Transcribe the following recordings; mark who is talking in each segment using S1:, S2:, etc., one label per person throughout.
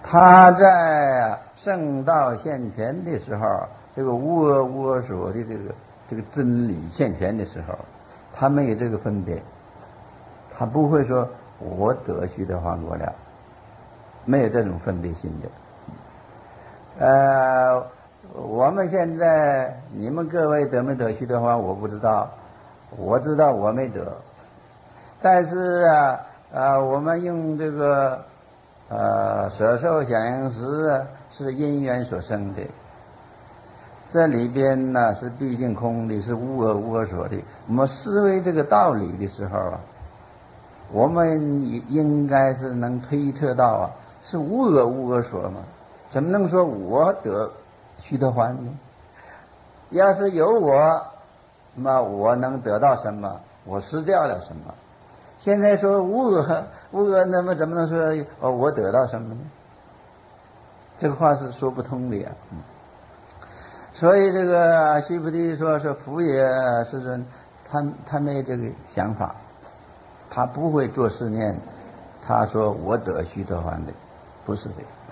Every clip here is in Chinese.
S1: 他在圣道现前的时候，这个无我无我所的这个真理现前的时候，他没有这个分别，他不会说我得虚的还我了，没有这种分别心的。我们现在你们各位得没得虚的还我不知道，我知道我没得，但是我们用这个舍受想行识是因缘所生的，这里边呢是毕竟空的，是无我无我所的。我们思维这个道理的时候我们应该是能推测到是无我无我所嘛，怎么能说我得虚的还呢？要是有我，那我能得到什么？我失掉了什么？现在说无我，那么怎么能说我得到什么呢？这个话是说不通的呀。所以这个须菩提说是福也世尊，他没这个想法，他不会做思念，他说我得虚的还的，不是的。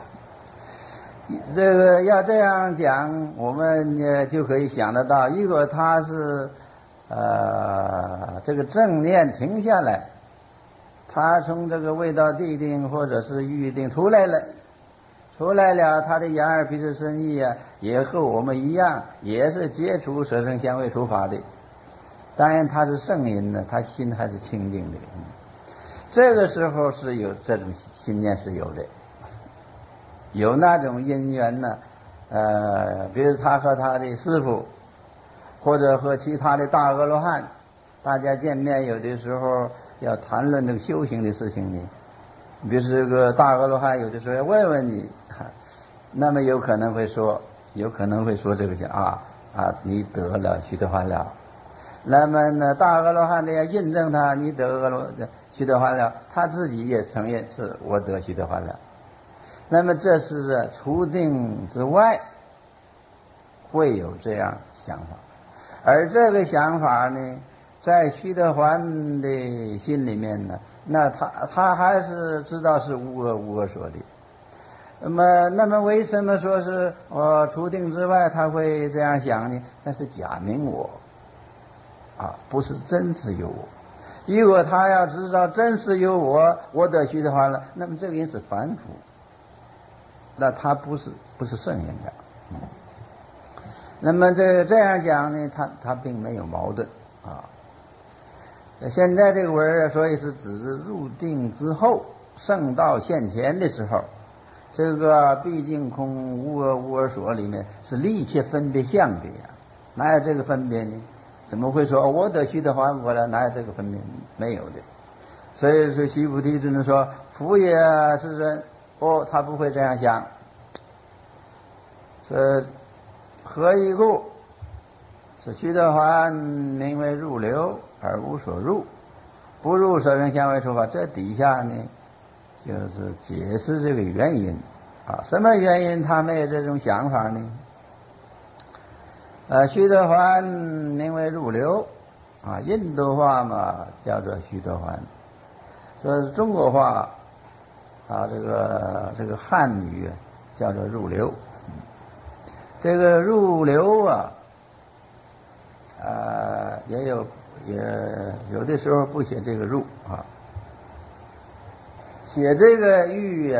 S1: 这个要这样讲，我们就可以想得到，如果他是这个正念停下来，他从这个味道地定或者是欲定出来了，他的眼耳鼻舌身意也和我们一样，也是接触色声香味触法的。当然他是圣人呢，他心还是清净的。这个时候是有这种心念是有的，有那种因缘呢，比如他和他的师父，或者和其他的大阿罗汉，大家见面有的时候要谈论这个修行的事情呢。比如这个大阿罗汉有的时候要问问你，那么有可能会说这个你得了须得还了。那么呢，大阿罗汉的要印证他你得须得还了，他自己也承认是我得须得还了。那么这是除定之外会有这样想法，而这个想法呢，在须得还的心里面呢，那他还是知道是无我无我所的。那么为什么说是除定之外他会这样想呢？那是假名我不是真是有我。如果他要知道真是有我得须得还了，那么这个人是凡夫，那他不是圣人的。那么这样讲呢，他并没有矛盾现在这个文所以是指入定之后圣道现前的时候，这个毕竟空无我无我所里面是立切分别相的呀，哪有这个分别呢？怎么会说我得须得还我了？哪有这个分别？没有的。所以说须菩提只能说福也世尊，他不会这样想。何以故？是须得还名为入流而无所入，不入色声香味触法。这底下呢就是解释这个原因什么原因他没有这种想法呢？须得还名为入流印度话嘛叫做须得还，说中国话这个汉语叫做入流。这个入流也有的时候不写这个入写这个欲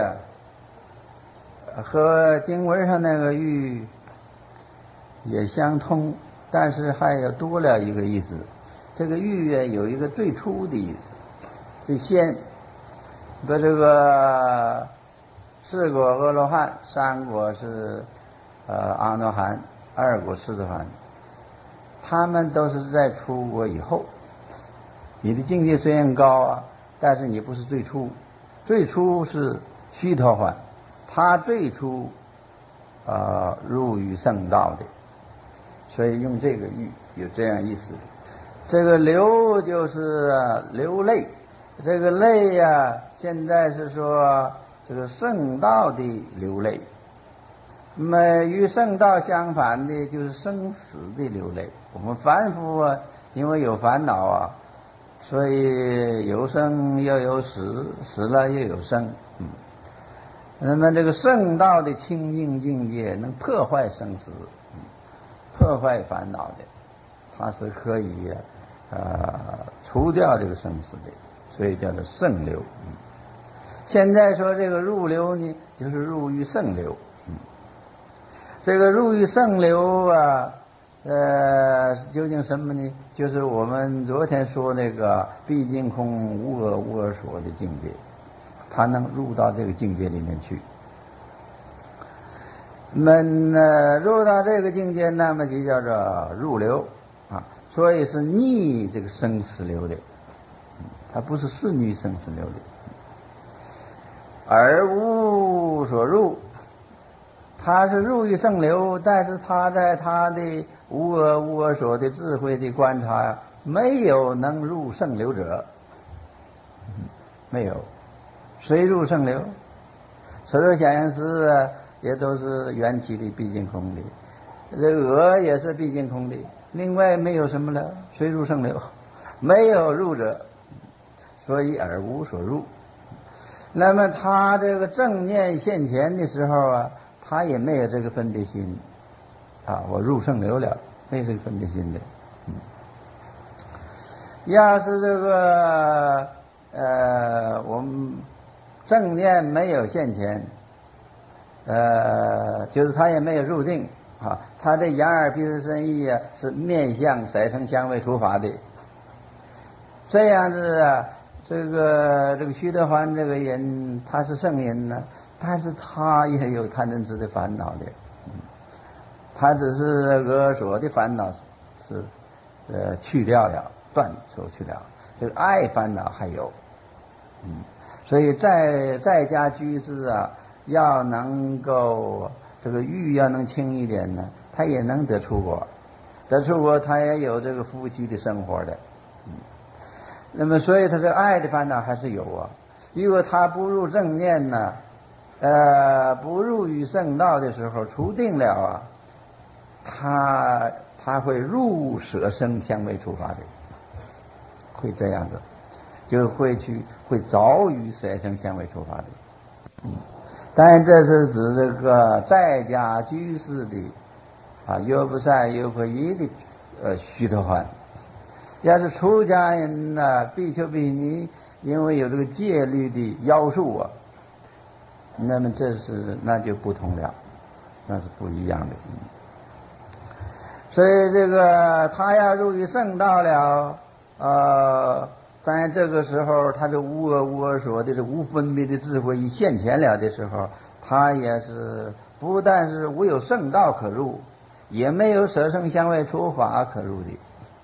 S1: 和经文上那个欲也相通，但是还有多了一个意思。这个欲有一个最初的意思，最先的这个四果阿罗汉，三果是阿罗汉，二果是的汉，他们都是在出国以后。你的境界虽然高但是你不是最初，最初是须陀洹，他最初入于圣道的，所以用这个欲有这样意思。这个流就是流泪，这个泪现在是说这个圣道的流泪。那么与圣道相反的就是生死的流泪。我们凡夫因为有烦恼所以有生又有死，死了又有生。 那么这个圣道的清净境界能破坏生死，破坏烦恼的，它是可以除掉这个生死的，所以叫做圣流。现在说这个入流呢，就是入于圣流。这个入于圣流啊，究竟什么呢？就是我们昨天说那个毕竟空无我无我所的境界，他能入到这个境界里面去。入到这个境界，那么就叫做入流啊，所以是逆这个生死流的，它不是顺于生死流的。而无所入，他是入于圣流，但是他在他的无我无我所的智慧的观察，没有能入圣流者，没有。谁入圣流？所有显现师也都是缘起的毕竟空的，这个也是毕竟空的，另外没有什么了。谁入圣流？没有入者，所以而无所入。那么他这个正念现前的时候啊，他也没有这个分别心啊，我入圣流了，没有这个分别心的。要是这个我们正念没有现前，就是他也没有入定啊，他的眼耳鼻舌身意啊是面向色声香味触法的，这样子啊。这个徐德欢这个人，他是圣人呢，但是他也有贪嗔痴的烦恼的，他只是这个所的烦恼是去掉了，断除去了，这个爱烦恼还有，所以在家居士啊，要能够这个欲要能轻一点呢，他也能得出国，他也有这个夫妻的生活的。那么所以他这爱的烦恼还是有啊。如果他不入正念呢，不入于圣道的时候除定了啊，他会入舍生香味触法的，会这样子，就会着于色声香味触法的。当然这是指这个在家居士的优不善优不依的须陀洹。要是出家人呢，比丘比尼，因为有这个戒律的要素啊，那么那就不同了，那是不一样的。所以这个他要入于圣道了，当然这个时候他这无我无我所的这无分别的智慧一现前了的时候，他也是不但是无有圣道可入，也没有色声香味触法可入的。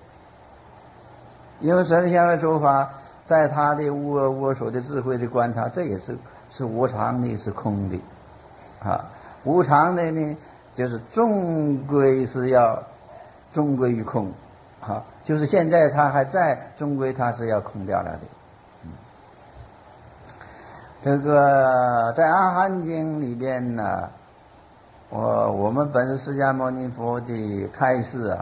S1: 因为色声香味触法在他的无我无我所的智慧的观察，这也是无常的，是空的无常的呢，就是终归于空就是现在他还在，终归他是要空掉了的。这个在阿含经里边呢，我们本释迦牟尼佛的开示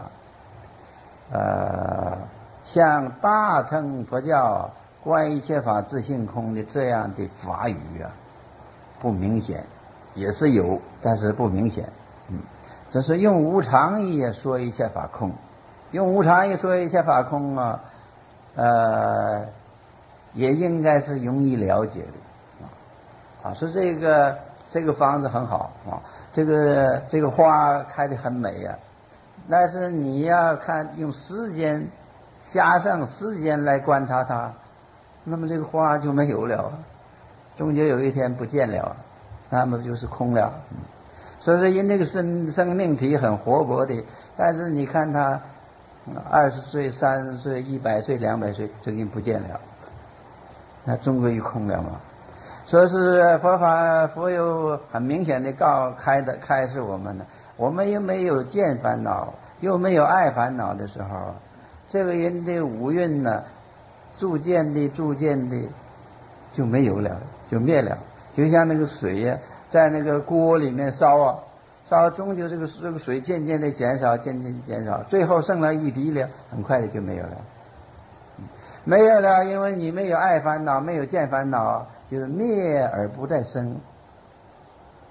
S1: 像大乘佛教关于一切法自性空的这样的法语不明显，也是有，但是不明显。这是用无常义说一切法空，用无常义说一切法空也应该是容易了解的说这个房子很好这个花开得很美但是你要看用时间加上时间来观察它，那么这个花就没有了，终究有一天不见了，那么就是空了。所以说因这个生命体很活泼的，但是你看它20岁30岁100岁200岁就已经不见了，那终归于空了嘛。说是佛有很明显的开示我们呢，我们又没有见烦恼又没有爱烦恼的时候，这个人的五蕴呢，逐渐的就没有了，就灭了。就像那个水在那个锅里面烧终究这个水渐渐的减少，最后剩了一滴了，很快的就没有了。没有了，因为你没有爱烦恼，没有见烦恼，就是灭而不再生。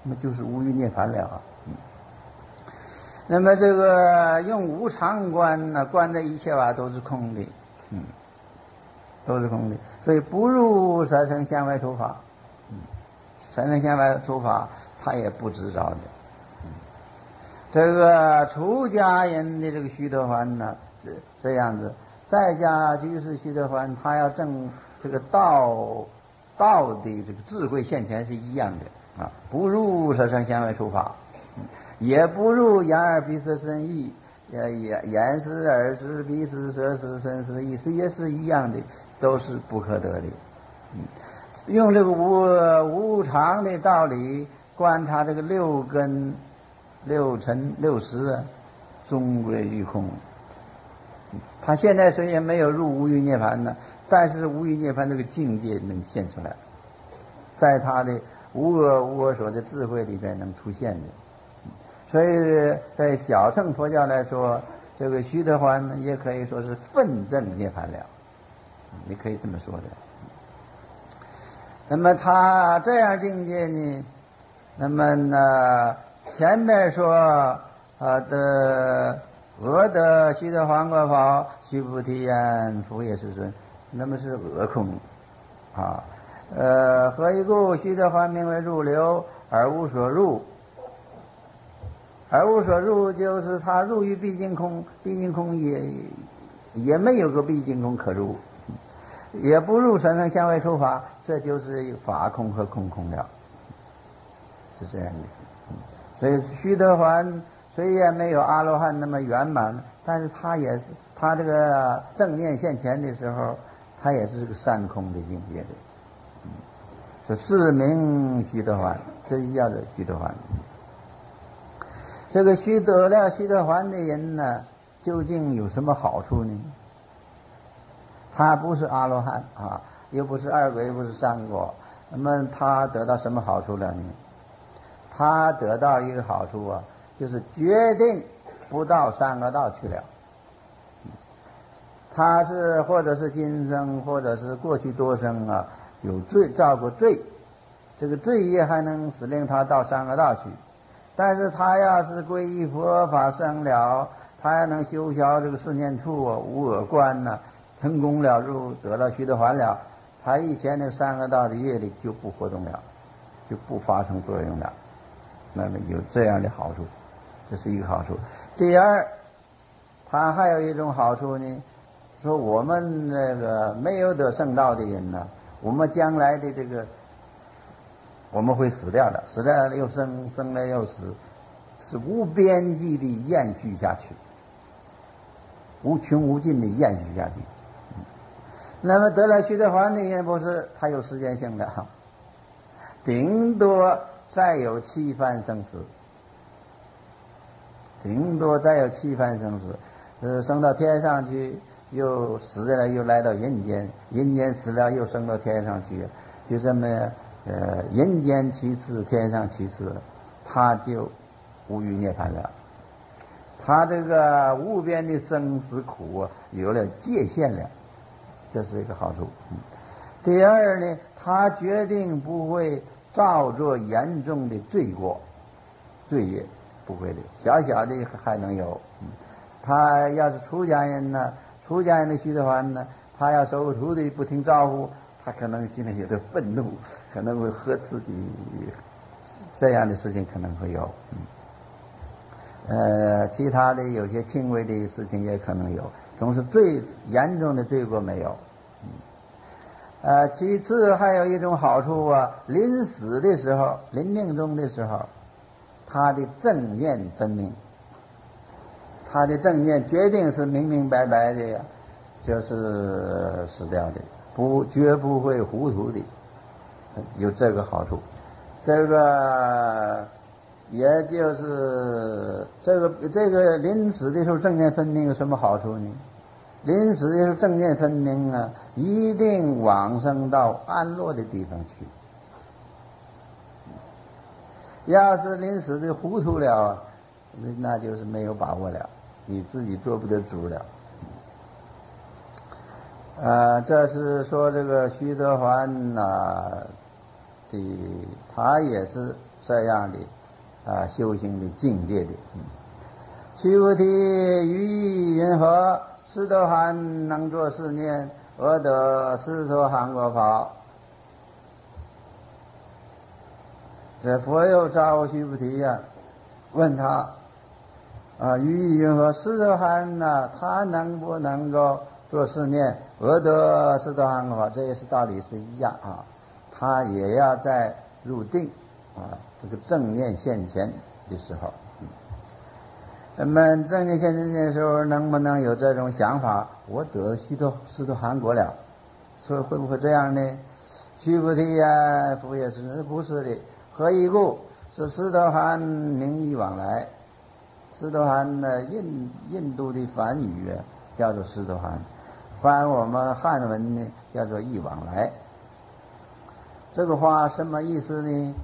S1: 那么就是无余涅槃了啊。那么这个用无常观呢，观的一切法都是空的，都是空的，所以不入色声香味触法，色声香味触法他也不知道的。这个出家人的这个须陀洹呢，这样子，在家居士须陀洹，他要证这个道的这个智慧现前是一样的啊，不入色声香味触法，也不入眼耳鼻舌身意，眼识耳识鼻识舌识身识意，也是一样的，都是不可得的。用这个无常的道理观察这个六根六尘六识终归于空。他现在虽然没有入无余涅槃呢，但是无余涅槃这个境界能现出来，在他的无我所的智慧里边能出现的。所以在小乘佛教来说，这个须陀洹呢也可以说是分证涅槃了，你可以这么说的。那么他这样境界呢，那么呢前面说的俄得须陀洹果报，须菩提言复也世尊，那么是俄空啊。何以故？须陀洹名为入流，而无所入。而无所入，就是他入于毕竟空，毕竟空也没有个毕竟空可入，也不入色声香味触法，这就是法空和空空了，是这样意思。所以须陀洹虽然没有阿罗汉那么圆满，但是他也是他这个正念现前的时候，他也是个三空的境界的。说是名须陀洹，这就叫做须陀洹。这个得了须陀洹的人呢，究竟有什么好处呢？他不是阿罗汉啊，又不是二果，又不是三果，那么他得到什么好处了呢？他得到一个好处啊，就是决定不到三恶道去了。他是或者是今生，或者是过去多生啊，有罪造过罪，这个罪业还能使令他到三恶道去。但是他要是皈依佛法生了，他要能修消这个四念处无我观呢，成功了得了须陀洹了，他以前那三恶道的业力就不活动了，就不发生作用了。那么有这样的好处，这是一个好处。第二，他还有一种好处呢，说我们那个没有得圣道的人呢，我们将来的这个我们会死掉的，死了又生，生了又死，是无边际的延续下去，无穷无尽的延续下去。那么得了须陀洹的人不是，他有时间性的，顶多再有7番生死，顶多再有7番生死，升到天上去，又死了又来到人间，人间死了又升到天上去，就这么人间其次，天上其次，他就无余涅槃了。他这个无边的生死苦啊，有了界限了，这是一个好处。第二呢，他决定不会造作严重的罪过，罪业不会的，小小的还能有。他要是出家人呢，出家人的须陀洹呢，他要收徒弟不听招呼，他可能心里有点愤怒，可能会呵斥的，这样的事情可能会有。其他的有些轻微的事情也可能有，总是最严重的罪过没有。其次还有一种好处啊，临死的时候，临命终的时候，他的正念分明，他的正念决定是明明白白的，就是死掉的，绝不会糊涂的，有这个好处。这个也就是这个临死的时候正念分明有什么好处呢？临死的时候正念分明啊，一定往生到安乐的地方去。要是临死的糊涂了，那就是没有把握了，你自己做不得主了。这是说这个须陀洹他也是这样的修行的境界的。须菩提，于意云何？斯陀含能作是念：阿得斯陀含果报。这佛又召须菩提呀，问他于意云何？斯陀含呢，他能不能够做是念？阿得斯陀含果报，这也是道理是一样啊。他也要在入定这个正念现前的时候，那么正念现前的时候，能不能有这种想法？我得斯陀含果了，所以会不会这样呢？须菩提呀，不也是不是的？何以故？是斯陀含名义往来。斯陀含呢，印度的梵语叫做斯陀含，翻我们汉文呢叫做义往来。这个话什么意思呢？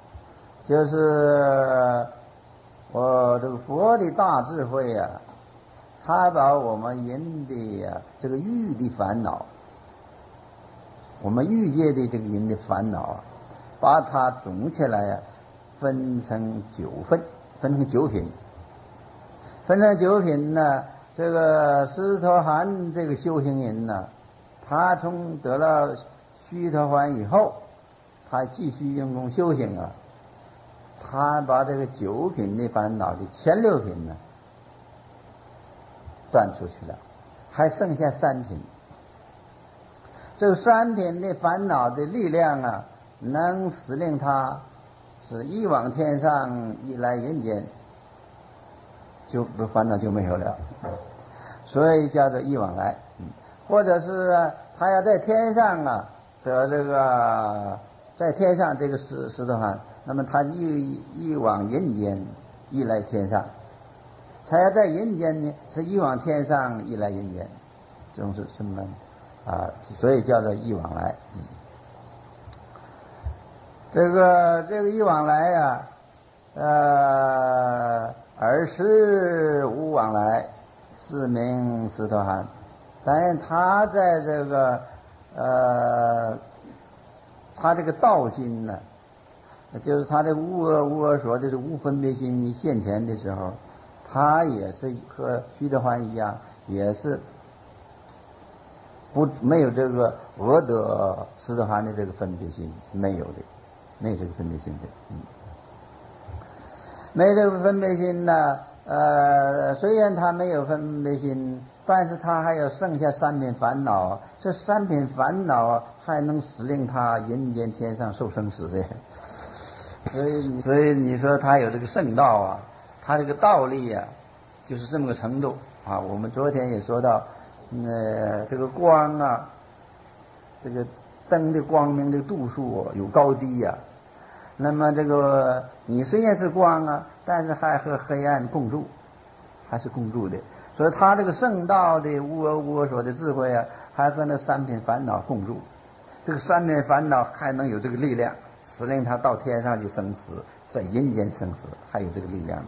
S1: 就是我这个佛的大智慧他把我们人的这个欲的烦恼，我们欲界的这个人的烦恼把它总起来分成9份，分成9品。分成9品呢，这个斯陀含这个修行人呢，他从得了须陀洹以后，他继续用功修行他把这个9品的烦恼的前6品呢断出去了，还剩下3品。这3品的烦恼的力量能使令他是一往天上，一来人间，就烦恼就没有了，所以叫做一往来。或者是他要在天上得这个，在天上这个斯陀含，那么他一往人间，一来天上；他要在人间呢，是一往天上，一来人间，这种是什么所以叫做一往来。这个一往来尔时无往来，是名斯陀含。但他在这个他这个道心呢，就是他这个无我所的无分别心现前的时候，他也是和须陀洹一样，也是没有这个阿得斯陀含的这个分别心，没有的，没有这个分别心的。没这个分别心呢，虽然他没有分别心，但是他还有剩下3品烦恼，这3品烦恼还能使令他人间天上受生死的。所以你说他有这个圣道他这个道力就是这么个程度我们昨天也说到，这个光这个灯的光明的度数有高低那么这个你虽然是光但是还和黑暗共住，还是共住的。所以他这个圣道的无我所的智慧还和那3品烦恼共住。这个3品烦恼还能有这个力量，使令他到天上去生死，在人间生死，还有这个力量的。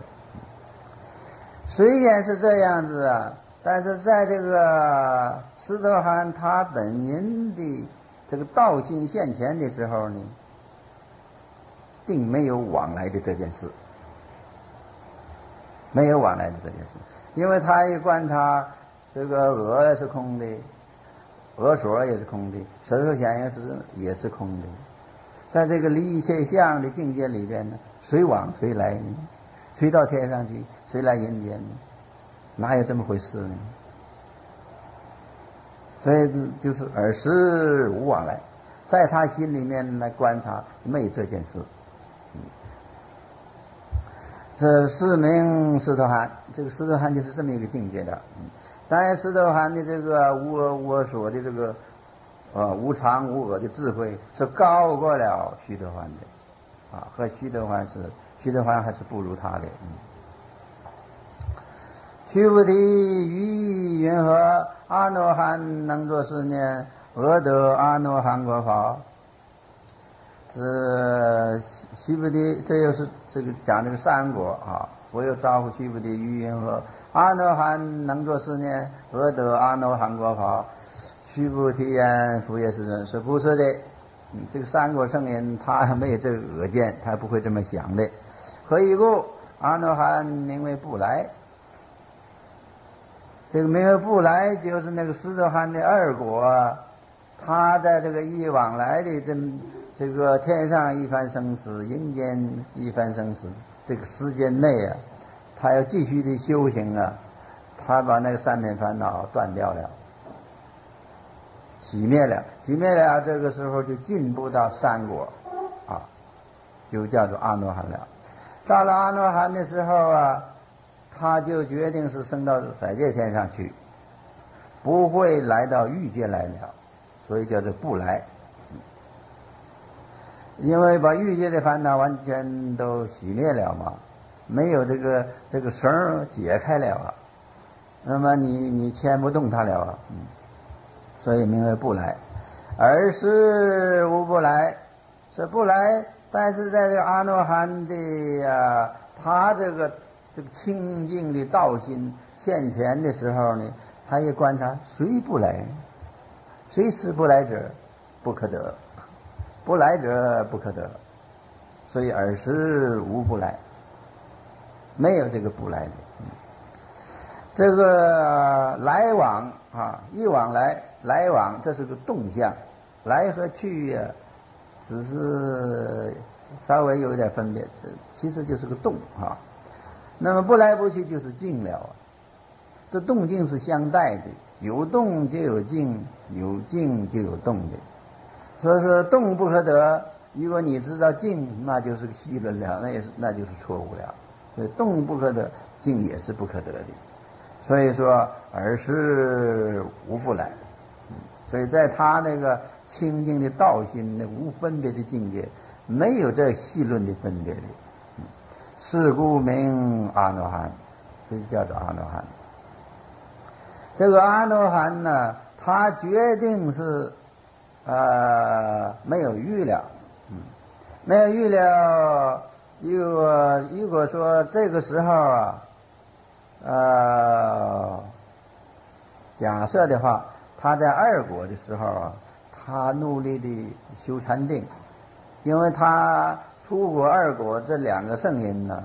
S1: 虽然是这样子但是在这个斯陀含他本人的这个道心现前的时候呢，并没有往来的这件事，没有往来的这件事，因为他一观察这个额是空的，额所也是空的，舌头显也是空的，在这个离一切相的境界里边呢，谁往谁来呢？谁到天上去，谁来人间呢？哪有这么回事呢？所以就是尔时无往来，在他心里面来观察，没有这件事。是名斯陀含，这个斯陀含就是这么一个境界的。当然斯陀含的这个无我所的这个无常无我的智慧是高过了须陀洹的和须陀洹还是不如他的。须菩提，于意云何？阿罗汉能作是念：阿得阿罗汉果报。须菩提，这又是这个讲这个3果我又招呼须菩提，于云何？阿罗汉能作是念：阿得阿罗汉果报。须菩提言：复也是人，是不是的。 这个三果圣人他没有这个恶见，他不会这么想的。何以故？阿罗汉名为不来。这个名为不来，就是那个斯多含的二果，他在这个一往来的这个天上一番生死，阴间一番生死，这个时间内啊，他要继续的修行啊，他把那个三品烦恼断掉了，熄灭了，这个时候就进步到三果啊，就叫做阿罗汉了。到了阿罗汉的时候啊，他就决定是升到色界天上去，不会来到欲界来了，所以叫做不来。因为把欲界的烦恼完全都熄灭了嘛，没有这个绳解开了啊，那么你牵不动它了啊，所以名为不来。而是无不来，是不来，但是在这个阿罗汉的他这个清净的道心现前的时候呢，他也观察谁不来，谁是不来者不可得，不来者不可得，所以尔时无不来，没有这个不来的。这个来往啊，一往来往，这是个动向，来和去呀，只是稍微有一点分别，其实就是个动啊。那么不来不去就是静了啊，这动静是相待的，有动就有静，有静就有动的。所以说动不可得，如果你知道静，那就是个戏论了，那就是错误了。所以动不可得，静也是不可得的。所以说尔时无不来，所以在他那个清净的道心，那无分别的境界，没有这戏论的分别的，是故名阿罗汉，这就叫做阿罗汉。这个阿罗汉呢，他决定是没有欲了，没有欲了。如果说这个时候假设的话，他在二果的时候啊，他努力的修禅定，因为他初果二果这两个圣人呢，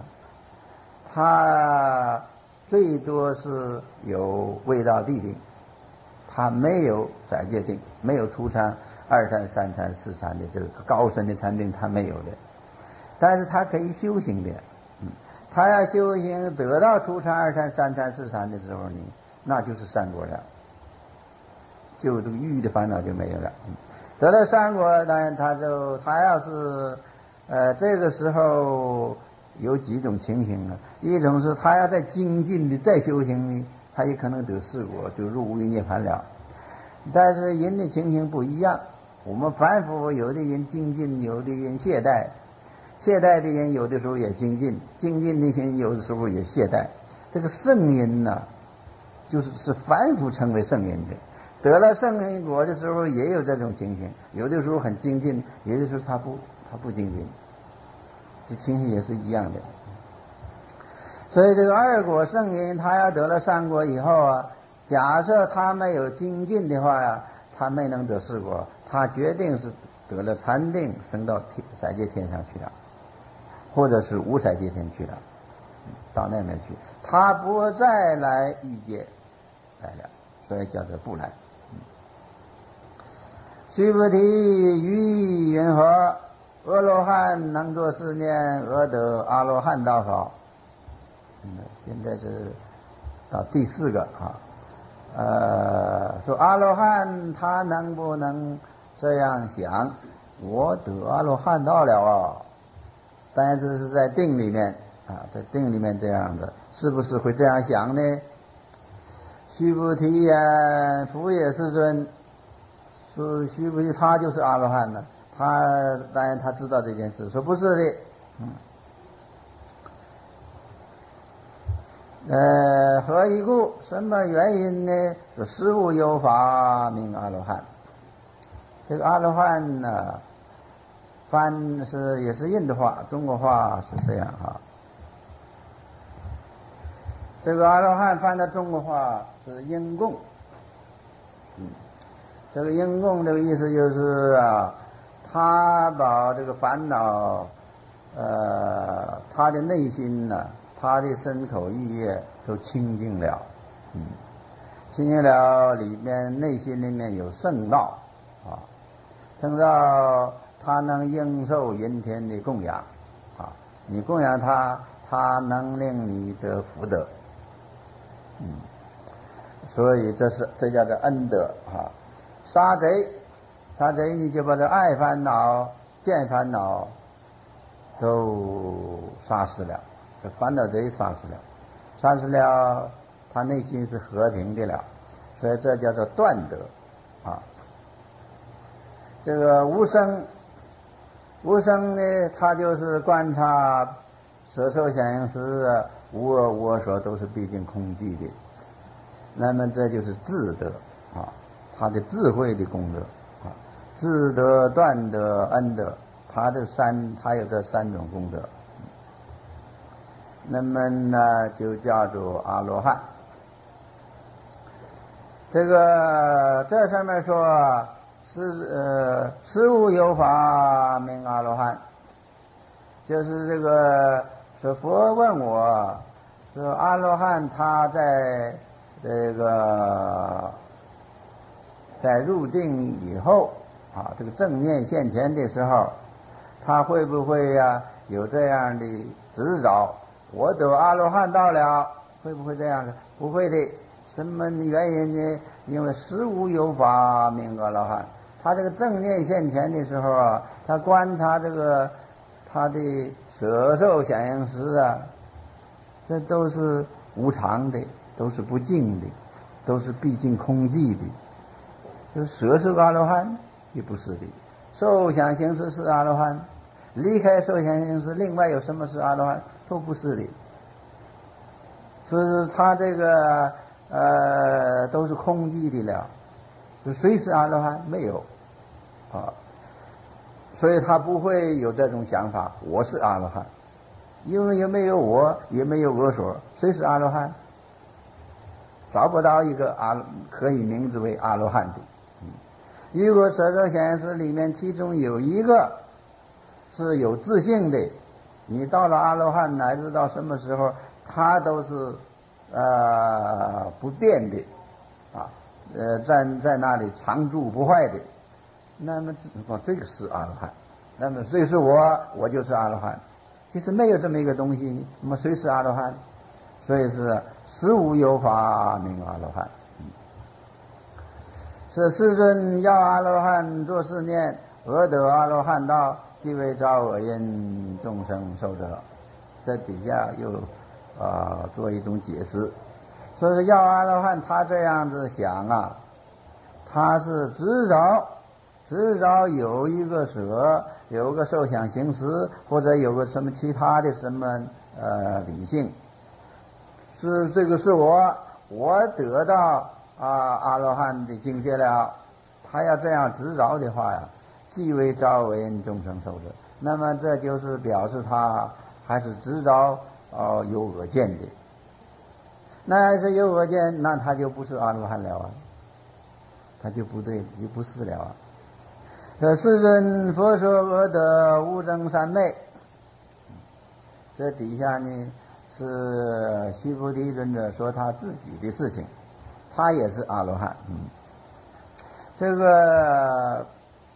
S1: 他最多是有未到地定，他没有色界定，没有初禅、二禅、三禅、四禅的这个高深的禅定，他没有的，但是他可以修行的。他要修行得到初禅、二禅、三禅、四禅的时候呢，那就是三果了，就这个欲的烦恼就没有了。得了三果，当然他要是这个时候有几种情形啊，一种是他要再精进的再修行呢，他也可能得四果，就入无余涅槃了。但是人的情形不一样，我们凡夫有的人精进，有的人懈怠。懈怠的人有的时候也精进，精进的人有的时候也懈怠。这个圣人呢，是凡夫称为圣人的，得了圣人果的时候也有这种情形，有的时候很精进，有的时候他不精进，这情形也是一样的。所以这个二果圣人他要得了三果以后啊，假设他没有精进的话呀，他没能得四果，他决定是得了禅定，升到色界天上去了，或者是无色界天去了，到那边去，他不再来欲界来了，所以叫做不来。须菩提，于意云何？阿罗汉能作是念，而得阿罗汉道否？现在是到第四个说阿罗汉他能不能这样想？我得阿罗汉道了但是在定里面在定里面这样的，是不是会这样想呢？须菩提言：佛也世尊。说须菩提他就是阿罗汉呢，当然他知道这件事，说不是的。何以故？什么原因呢？说实无有法名阿罗汉。这个阿罗汉呢，翻也是印度话，中国话是这样这个阿罗汉翻到中国话是应供。这个应供这个意思就是他把这个烦恼，他的内心呢，他的身口意业都清净了，清净了，里面内心里面有圣道啊，圣道他能应受人天的供养啊，你供养他，他能令你得福德，所以这叫做恩德啊。杀贼你就把这爱烦恼、见烦恼都杀死了，这烦恼贼杀死了，他内心是和平的了，所以这叫做断德啊。这个无生呢，他就是观察色受想行识无我无我所都是毕竟空寂的，那么这就是智德啊，他的智慧的功德啊，智德、断德、恩德，他有这三种功德，那么呢就叫做阿罗汉。这上面说实无有法名阿罗汉，就是这个说佛问我说阿罗汉他在在入定以后啊，这个正念现前的时候，他会不会有这样的执着？我得阿罗汉道了，会不会这样的？不会的。什么原因呢？因为实无有法名阿罗汉。他这个正念现前的时候啊，他观察他的色受想行识这都是无常的，都是不净的，都是毕竟空寂的。就是色是阿罗汉也不是的，受想行识是阿罗汉，离开受想行识另外有什么是阿罗汉都不是的。所以他这个都是空寂的了，谁是阿罗汉？没有啊，所以他不会有这种想法，我是阿罗汉，因为也没有我，也没有我所，谁是阿罗汉？找不到一个可以名字为阿罗汉的。如果色受想行识里面其中有一个是有自性的，你到了阿罗汉乃至到什么时候，他都是不变的啊，在那里常住不坏的，那么这个是阿罗汉。那么谁是我就是阿罗汉。其实没有这么一个东西，那么谁是阿罗汉？所以是实无有法名阿罗汉。是世尊要阿罗汉作是念，而得阿罗汉道，即为招恶因众生受者。这底下又做一种解释，说是要阿罗汉他这样子想他是执着有一个舍，有个受想行识，或者有个什么其他的什么理性，是这个是我得到阿罗汉的境界了，他要这样执着的话即为招恶因众生受者。那么这就是表示他还是执着有恶见的，那是有恶见，那他就不是阿罗汉了他就不对，就不是了世尊佛说恶得无争三昧，这底下呢是须菩提尊者说他自己的事情，他也是阿罗汉。这个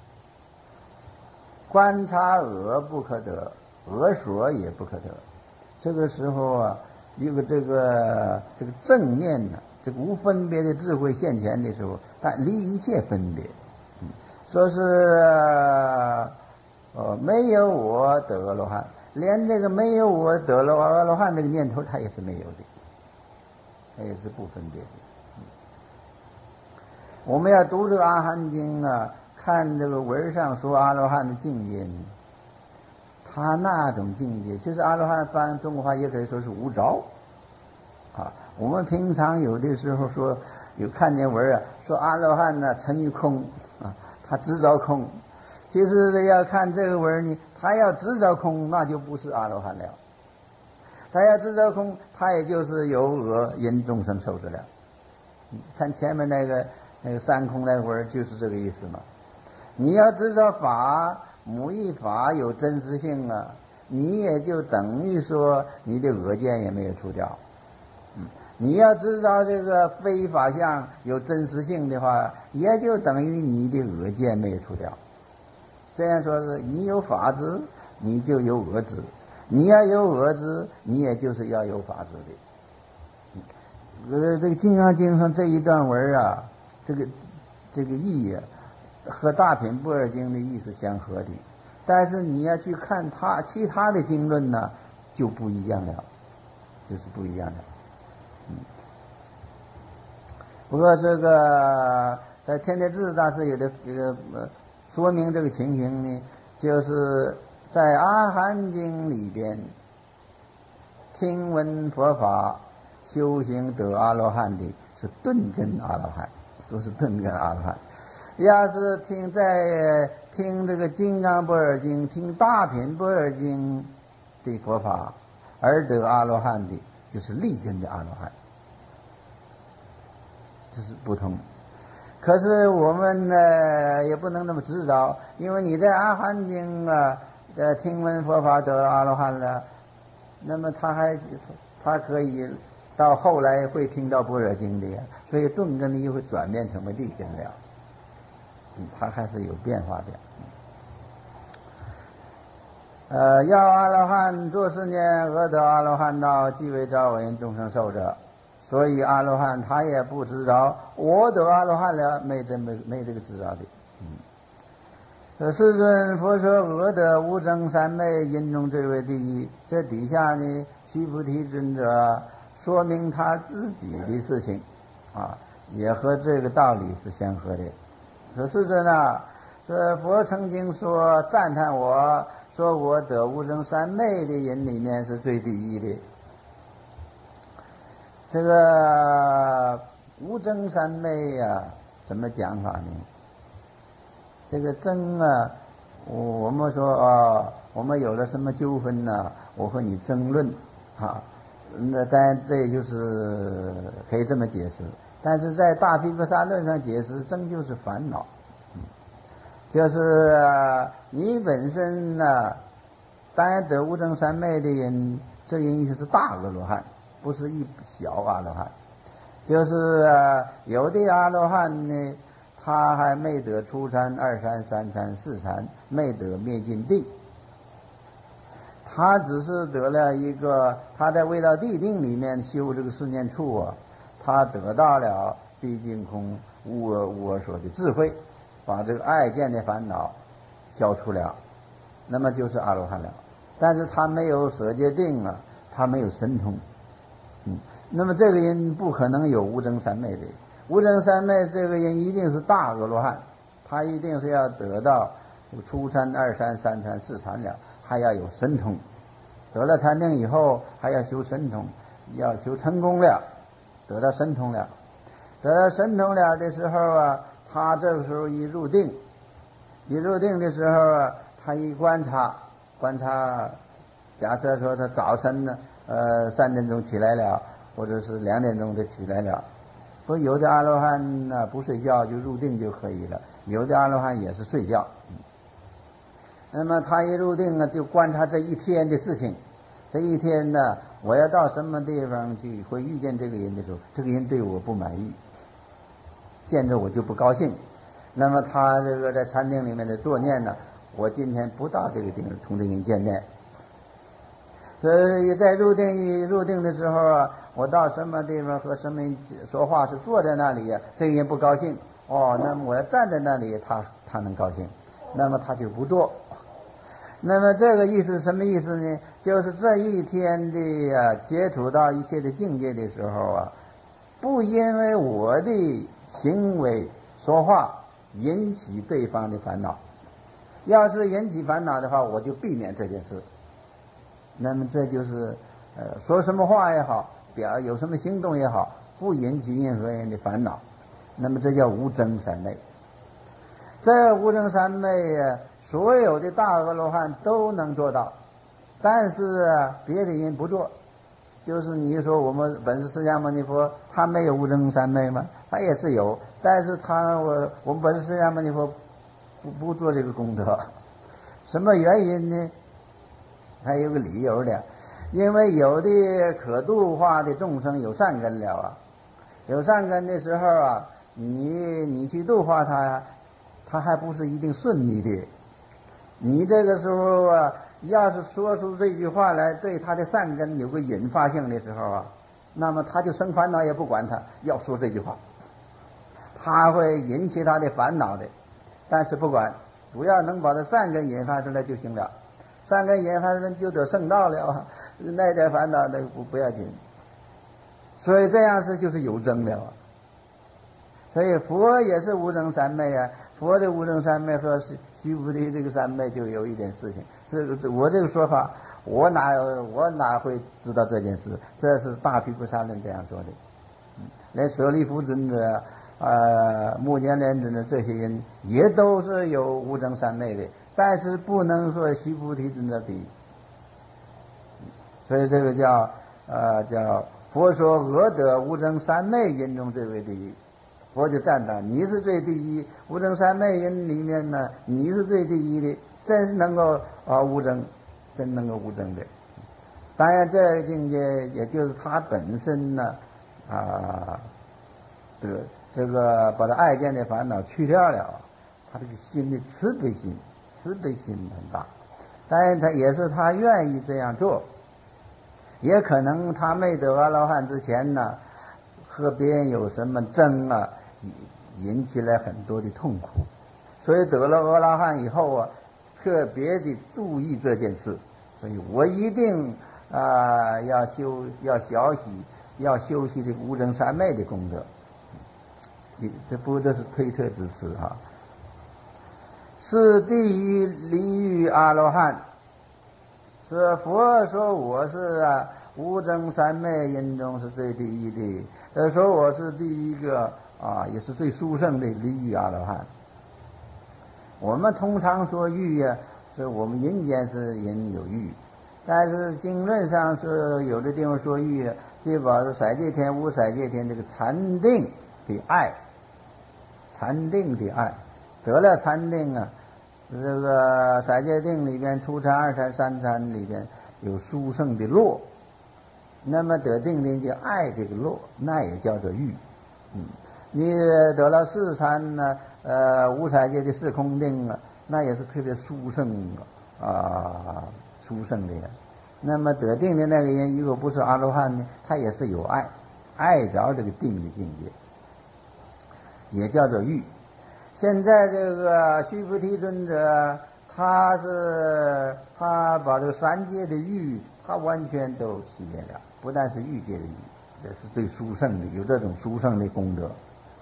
S1: 观察恶不可得，恶所也不可得。这个时候一个这个正念这个无分别的智慧现前的时候，但离一切分别，说是没有我得阿罗汉，连这个没有我得了阿罗汉这个念头他也是没有的，他也是不分别的。我们要读这个阿含经看这个文上说阿罗汉的境界，他那种境界其实阿罗汉翻中国话也可以说是无着我们平常有的时候说有看见文说阿罗汉沉于空他执着空，其实要看这个文呢，他要执着空那就不是阿罗汉了，他要执着空他也就是有恶因众生受者了。看前面那个三空那会儿就是这个意思嘛。你要执着法， 母一法有真实性啊，你也就等于说你的恶见也没有除掉。你要知道这个非法相有真实性的话，也就等于你的恶见没有除掉。这样说是你有法执，你就有恶执；你要有恶执，你也就是要有法执的。这个《金刚经》上这一段文啊，这个义啊，和大品般若经的意思相合的。但是你要去看其他的经论呢，就不一样了，就是不一样了。不过这个在天台智大师有的说明这个情形呢，就是在阿含经里边听闻佛法修行得阿罗汉的是顿根阿罗汉，说是顿根阿罗汉。要是听这个金刚般若经，听大品般若经的佛法而得阿罗汉的，就是立根的阿罗汉，这是不同。可是我们呢也不能那么执着，因为你在阿含经啊听闻佛法得阿罗汉了，那么他可以到后来会听到般若经的呀，所以顿根又会转变成为立根了。它还是有变化的。要阿罗汉作是念，阿得阿罗汉道，即为招闻众生受者。所以阿罗汉他也不知道我得阿罗汉了，没这个知道的。世尊佛说阿得无争三昧，因中最为第一。这底下呢，须菩提尊者说明他自己的事情啊，也和这个道理是相合的。说世尊啊，这佛曾经说赞叹我，说我得无争三昧的人里面是最第一的。这个无争三昧呀，怎么讲法呢？这个争啊，我们说我们有了什么纠纷呢，我和你争论啊，那当然这就是可以这么解释。但是在大毗婆沙论上解释，争就是烦恼，就是你本身呢，当然得无争三昧的人，这人就是大阿罗汉，不是一小阿罗汉。就是有的阿罗汉呢，他还没得初禅、二禅、三禅、四禅，没得灭尽定，他只是得了一个，他在未到地定里面修这个四念处啊，他得到了毕竟空无我所的智慧，把这个爱见的烦恼消除了，那么就是阿罗汉了。但是他没有舍戒定啊，他没有神通，那么这个人不可能有无争三昧的。无争三昧这个人一定是大阿罗汉，他一定是要得到初禅、二禅、三禅、四禅了，还要有神通。得了禅定以后还要修神通，要修成功了，得到神通了。得到神通了的时候啊，他这个时候一入定的时候啊，他一观察，假设说他早晨呢3点钟起来了，或者是2点钟就起来了。不，有的阿罗汉呢不睡觉就入定就可以了，有的阿罗汉也是睡觉。那么他一入定呢，就观察这一天的事情。这一天呢，我要到什么地方去，会遇见这个人的时候，这个人对我不满意，见着我就不高兴。那么他这个在禅定里面的作念呢，我今天不到这个地方同这个人见面。所以在入定的时候啊，我到什么地方和什么人说话，是坐在那里呀，这个人不高兴那么我要站在那里，他能高兴，那么他就不做。那么这个意思什么意思呢？就是这一天的接触到一切的境界的时候啊，不因为我的行为说话引起对方的烦恼，要是引起烦恼的话，我就避免这件事。那么这就是说什么话也好，有什么行动也好，不引起任何人的烦恼，那么这叫无争三昧。这无争三昧所有的大阿罗汉都能做到，但是别的人不做。就是你说我们本师释迦牟尼佛，他没有无争三昧吗？他也是有，但是我们本师释迦牟尼佛不做这个功德。 什么原因呢？还有个理由的，因为有的可度化的众生有善根了啊，有善根的时候啊，你去度化他呀，他还不是一定顺利的。你这个时候啊，要是说出这句话来，对他的善根有个引发性的时候啊，那么他就生烦恼也不管他，要说这句话，他会引起他的烦恼的。但是不管，主要能把这善根引发出来就行了。善根引发出来就得圣道了，那点烦恼那不要紧。所以这样是就是有争了。所以佛也是无争三昧啊，佛的无争三昧和须菩提这个三昧就有一点事情。是我这个说法，我哪会知道这件事？这是大毗婆沙论这样说的。连舍利弗尊者、目犍连尊者这些人也都是有无争三昧的，但是不能和须菩提尊者比。所以这个叫佛说我得无争三昧因中最为第一。佛就赞叹你是最第一，无争三昧因里面呢，你是最第一的，真是能够无争，真能够无争的。当然这个境界也就是他本身呢的这个把他爱见的烦恼去掉了，他这个心的慈悲心很大。当然他也是他愿意这样做，也可能他没得阿罗汉之前呢，和别人有什么争啊，引起来很多的痛苦，所以得了阿罗汉以后啊，特别的注意这件事。所以我一定要修习这个无争三昧的功德。这是推测之词啊。是第一离欲阿罗汉，是佛说我是无争三昧因中是最第一的，说我是第一个也是最殊胜的离欲阿罗汉。我们通常说欲是我们人间是人有欲，但是经论上是有的地方说欲就把色界天无色界天这个禅定的爱，得了禅定啊，这个色界定里边初禅二禅三禅里边有殊胜的乐，那么得定的就爱这个乐，那也叫做欲。你得了四禅呢，无色界的四空定啊，那也是特别殊胜的呀。那么得定的那个人如果不是阿罗汉呢，他也是有爱着这个定的境界，也叫做欲。现在这个须菩提尊者，他把这个三界的欲他完全都熄灭了，不但是欲界的欲，也是最殊胜的，有这种殊胜的功德。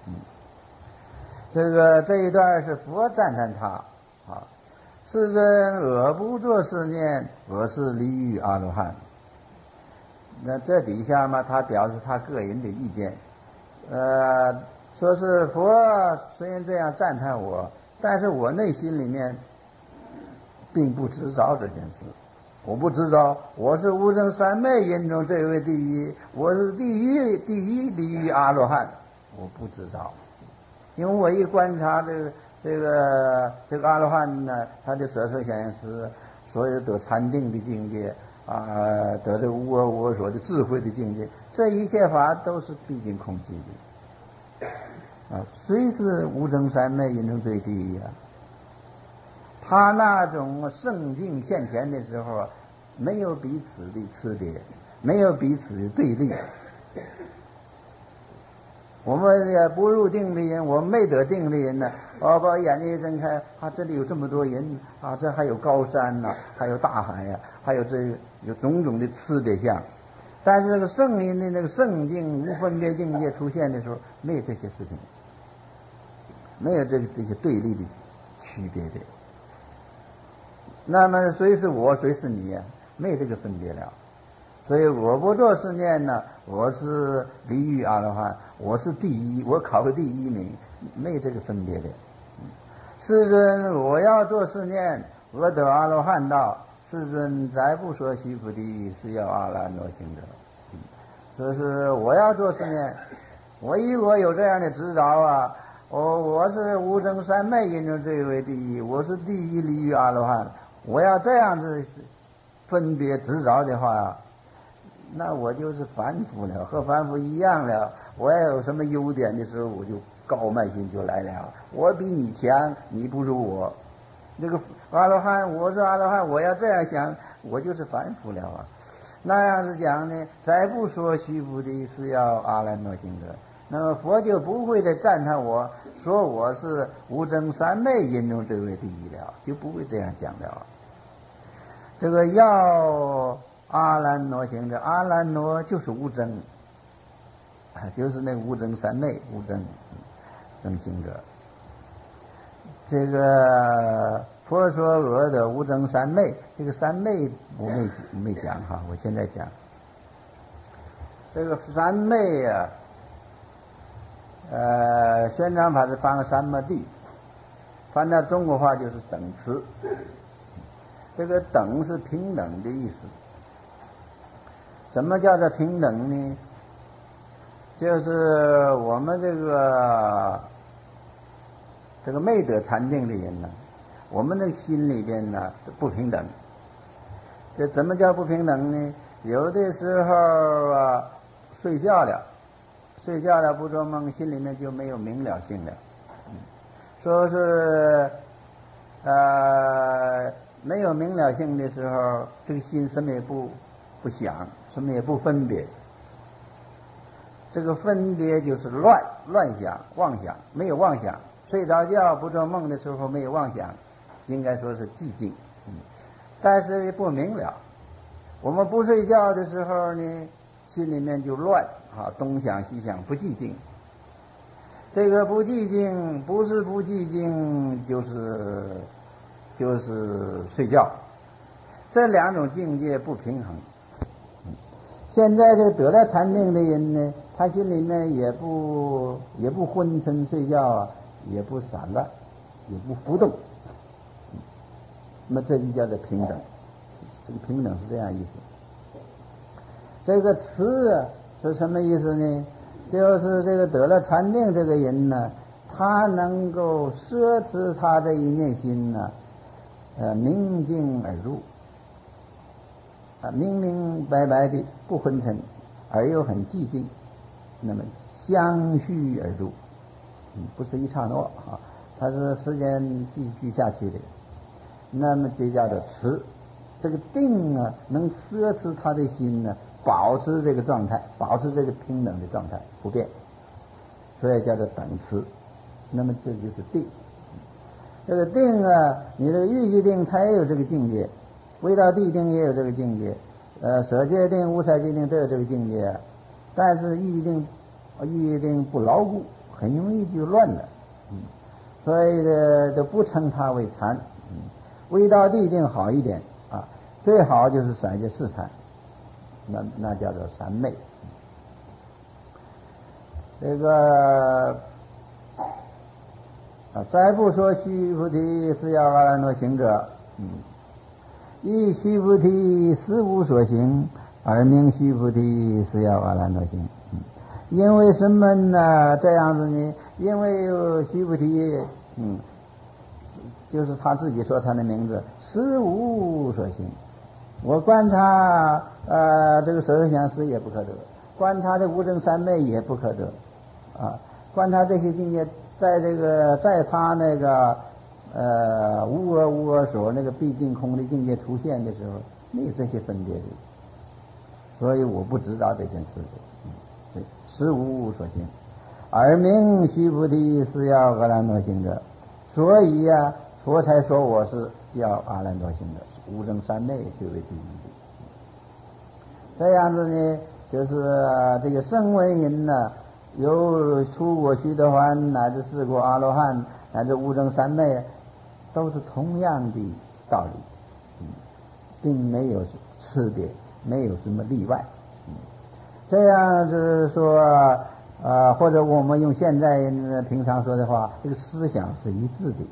S1: 这一段是佛赞叹他世尊我不作是念，我是离欲阿罗汉。那这底下嘛，他表示他个人的意见，说是佛虽然这样赞叹我，但是我内心里面并不知道这件事。我不知道我是无争三昧因中这位第一，我是第一离欲阿罗汉，我不知道。因为我一观察这个阿罗汉呢，他的色受想行识，所有得禅定的境界得这个无我无我所的智慧的境界，这一切法都是毕竟空寂的虽是无争三昧因中最第一他那种圣境现前的时候没有彼此的差别，没有彼此的对立。我们也不入定的人，我们没得定的人呢，把眼睛一睁开这里有这么多人这还有高山还有大海还有有种种的差别相。但是这个圣人的那个圣境无分别境界出现的时候，没有这些事情，没有这些对立的区别的。那么谁是我，谁是你没有这个分别了。所以我不作是念呢，我是离欲阿罗汉，我是第一，我考个第一名，没有这个分别的。世尊我要作是念，我得阿罗汉道，世尊再不说须菩提是要阿罗汉罗行者。就是我要作是念，我如果有这样的执着我是无争三昧因中最为第一，我是第一离欲阿罗汉， 我要这样子分别执着的话，那我就是凡夫了，和凡夫一样了。我要有什么优点的时候，我就高慢心就来了。我比你强，你不如我。这个阿罗汉，我是阿罗汉，我要这样想，我就是凡夫了啊。那样子讲呢，再不说须菩提是要阿兰若行者，那么佛就不会再赞叹我，说我是无争三昧因中这位第一了，就不会这样讲了。这个要阿兰若行者，阿兰若就是无争，就是那个无争三昧，无争行者。这个佛说阿的无争三昧，这个三昧我没讲哈，我现在讲这个三昧啊，宣传法是翻个三摩地，翻到中国话就是等词。这个等是平等的意思。什么叫做平等呢？就是我们这个昧得禅定的人呢，我们的心里边呢不平等。这怎么叫不平等呢？有的时候啊，睡觉了不做梦，心里面就没有明了性了。说是没有明了性的时候，这个心什么也不想，什么也不分别。这个分别就是乱想、妄想，没有妄想。睡着觉不做梦的时候没有妄想，应该说是寂静。但是不明了。我们不睡觉的时候呢，心里面就乱啊，东想西想，不寂静。这个不寂静，不是不寂静，就是睡觉。这两种境界不平衡。现在这个得了禅定的人呢，他心里面也不昏沉睡觉啊，也不散乱，也不浮动。那么这就叫做平等。这个平等是这样意思。这个慈啊是什么意思呢？就是这个得了禅定这个人呢，他能够摄持他这一念心呢，明净而入，明明白白的不昏沉，而又很寂静，那么相续而入，不是一刹那啊，它是时间继续下去的。那么这叫做持。这个定啊，能摄持他的心呢，保持这个状态，保持这个平等的状态不变，所以叫做等持。那么这就是定。这个定啊，你这个欲界定它也有这个境界，唯道地定也有这个境界，舍戒定、无色界定都有这个境界啊。但是欲界定不牢固，很容易就乱了，所以呢都不称它为禅。唯道地定好一点啊，最好就是三界四禅，那叫做三昧。这个再不说须菩提是要阿兰若行者，一须菩提实无所行，而名须菩提是要阿兰若行。因为什么呢？这样子呢？因为须菩提，就是他自己说他的名字，实无所行。我观察这个舍相识也不可得，观察这无争三昧也不可得啊。观察这些境界，在他那个无我无我所那个毕竟空的境界出现的时候，没有这些分别的，所以我不知道这件事的。实无所行，而名须菩提是要阿兰若行者，所以呀，佛才说我是要阿兰若行者，无争三昧最为第一的。这样子呢，就是这个声闻人呢，有出国须得洹，乃至四果阿罗汉，乃至无争三昧，都是同样的道理，并没有区别，没有什么例外。这样子说或者我们用现在平常说的话，这个思想是一致的。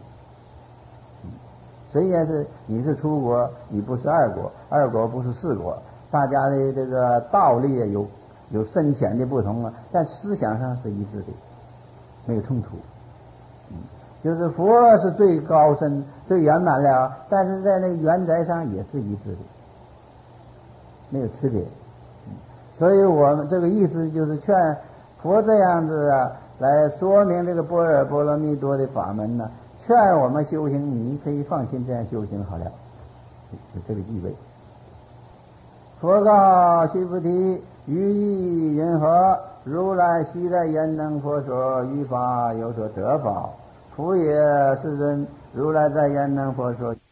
S1: 虽然是你是出国，你不是二国，二国不是四国，大家的这个道理有深浅的不同啊，但思想上是一致的，没有冲突。 就是佛是最高深、最圆满了，但是在那个原则上也是一致的，没有区别。所以我们这个意思就是劝佛这样子啊，来说明这个般若波罗蜜多的法门呢，劝我们修行，你可以放心这样修行好了，有这个意味。佛告须菩提：于意云何？如来昔在焉能佛说，于法有所得法。夫也，世尊，如来在焉能佛说。